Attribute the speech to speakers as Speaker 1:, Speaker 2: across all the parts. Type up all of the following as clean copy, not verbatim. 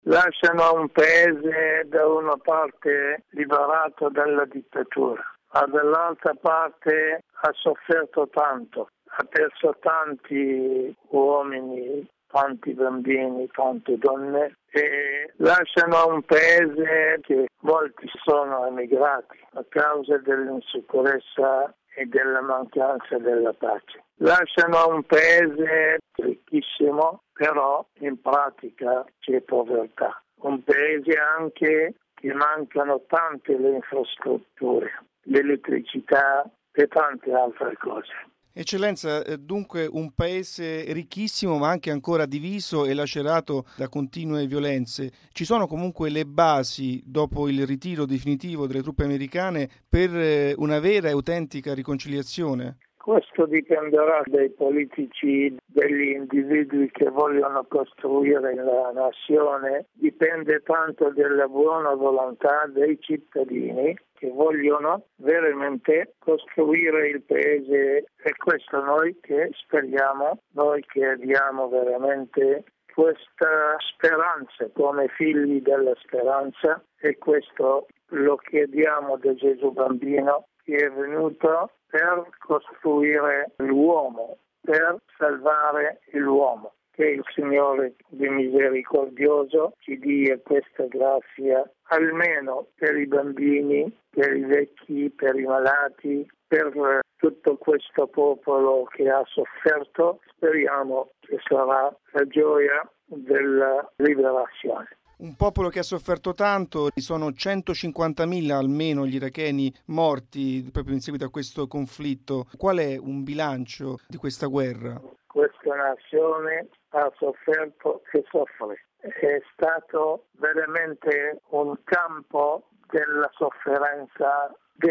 Speaker 1: lasciano un paese da una parte liberato dalla dittatura, ma dall'altra parte ha sofferto tanto, ha perso tanti uomini, tanti bambini, tante donne e lasciano un paese che molti sono emigrati a causa dell'insicurezza e della mancanza della pace. Lasciano un paese ricchissimo, però in pratica c'è povertà. Un paese anche che mancano tante le infrastrutture, l'elettricità e tante altre cose.
Speaker 2: Eccellenza, dunque un paese ricchissimo ma anche ancora diviso e lacerato da continue violenze. Ci sono comunque le basi, dopo il ritiro definitivo delle truppe americane, per una vera e autentica riconciliazione?
Speaker 1: Questo dipenderà dai politici, degli individui che vogliono costruire la nazione, dipende tanto dalla buona volontà dei cittadini che vogliono veramente costruire il paese, e questo noi che speriamo, noi che abbiamo veramente questa speranza come figli della speranza, e questo lo chiediamo da Gesù Bambino che è venuto per costruire l'uomo, per salvare l'uomo. Che il Signore di misericordioso ci dia questa grazia, almeno per i bambini, per i vecchi, per i malati, per tutto questo popolo che ha sofferto. Speriamo che sarà la gioia della liberazione.
Speaker 2: Un popolo che ha sofferto tanto, sono 150.000 almeno gli iracheni morti proprio in seguito a questo conflitto. Qual è un bilancio di questa guerra?
Speaker 1: Questa nazione ha sofferto e soffre. È stato veramente un campo della sofferenza,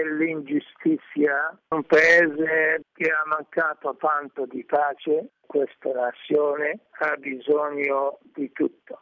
Speaker 1: dell'ingiustizia, un paese che ha mancato tanto di pace. Questa nazione ha bisogno di tutto.